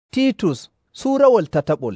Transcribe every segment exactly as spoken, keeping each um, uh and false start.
Titus suurawol tataɓol.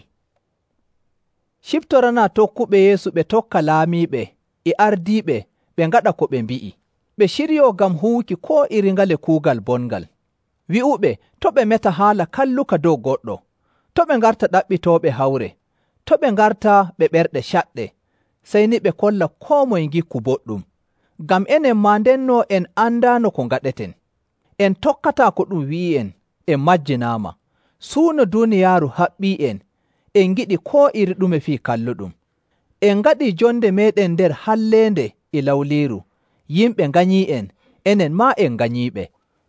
Ciftorana tokkuɓe Yeesu ɓe tokka laamiiɓe e ardiiɓe ɓe ngaɗa ko ɓe mbi'i. Ɓe ciryo ngam huwuki ko iri ngale kuugal bongal. Wi'uɓe to ɓe meta haala kalluka dow goɗɗo, to ɓe ngarta ɗaɓɓitooɓe hawre, to ɓe ngarta ɓe ɓerɗe caɗɗe, sey ni ɓe kolla koo moye ngikku boɗɗum. Ngam enen maa ndenno en andaano ko ngaɗeten. En tokkataa ko ɗum wi'i'en, en majjinaama. Suuno duuniyaaru haɓɓi'en, en ngiɗi koo iri ɗume fii kalluɗum. En ngaɗii jonde meeɗen nder halleende e lawliiru, yimɓe nganyii'en, enen maa en nganyiiɓe.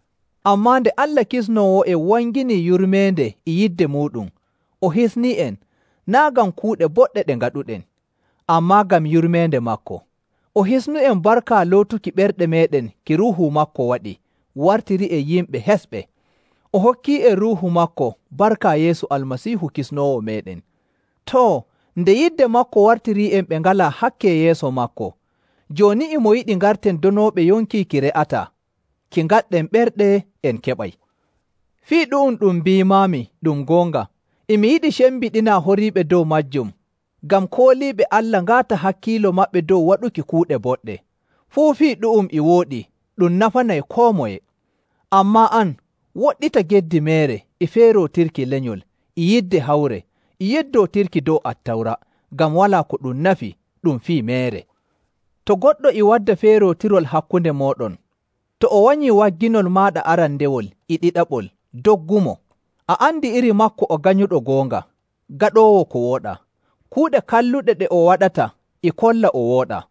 Ammaa nde Allah kisnoowo en wanginii yurmeende e yidde muuɗum, o hisnii'en, naa ngam kuuɗe boɗɗe ɗe ngaɗuɗen, ammaa ngam yurmeende makko. O hisnu'en barka lootuki ɓerɗe meeɗen ki Ruuhu makko waɗi, wartiri e yimɓe hesɓe. O hokki'en Ruuhu makko barka Yeesu Almasiihu kisnoowo meeɗen. Too, nde yidde makko wartiri'en ɓe ngalaa hakke yeeso makko, jooni imo yiɗi ngarten donooɓe yonki ki re'ataa, ki ngaɗɗen ɓerɗe en keɓay. Fii ɗu'um ɗum mbiimaami ɗum goonga, imi yiɗi cembiɗina horiiɓe dow majjum, ngam kooliiɓe Allah ngaata hakkiilo maɓɓe dow waɗuki kuuɗe boɗɗe. Fuu fii ɗu'um e wooɗi, ɗum nafanay koo moye. Ammaa an, woɗɗita geddi meere e feerootirki lenyol, e yidde hawre, e yeddootirki dow Attawra, ngam walaa ko ɗum nafi ɗum fii meere. To goɗɗo e wadda feerootirol hakkunde mooɗon, to o wanyii wagginol maaɗa arandewol e ɗiɗaɓol, doggumo. A andi iri makko o ganyuɗo goonga, gaɗoowo ko wooɗaa. Kuuɗe kalluɗe ɗe o waɗata e kolla o wooɗaa.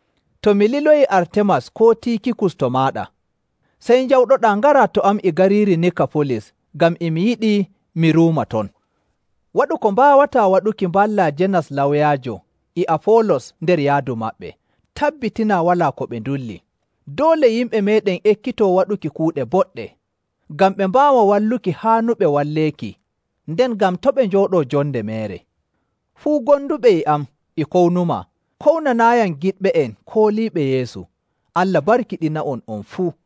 To mi liloyi Artemas ko Tikikus to maaɗa, sey njawɗoɗaa ngara to am e gariiri Nikapolis, ngam emi yiɗi mi ruuma ton. Waɗu ko mbaawataa waɗuki mballa Jenas lawyaajo e Afolos nder yaadu maɓɓe. Tabbitina walaa ko ɓe ndulli. Doole yimɓe meeɗen ekkitoo waɗuki kuuɗe boɗɗe, ngam ɓe mbaawa walluki haanuɓe walleeki, nden ngam to ɓe njooɗoo jonde meere. Fuu gonduɓe e am e kownuma, kownanaayan giɗɓe en kooliiɓe Yeesu. Allah barkiɗina on on fuu.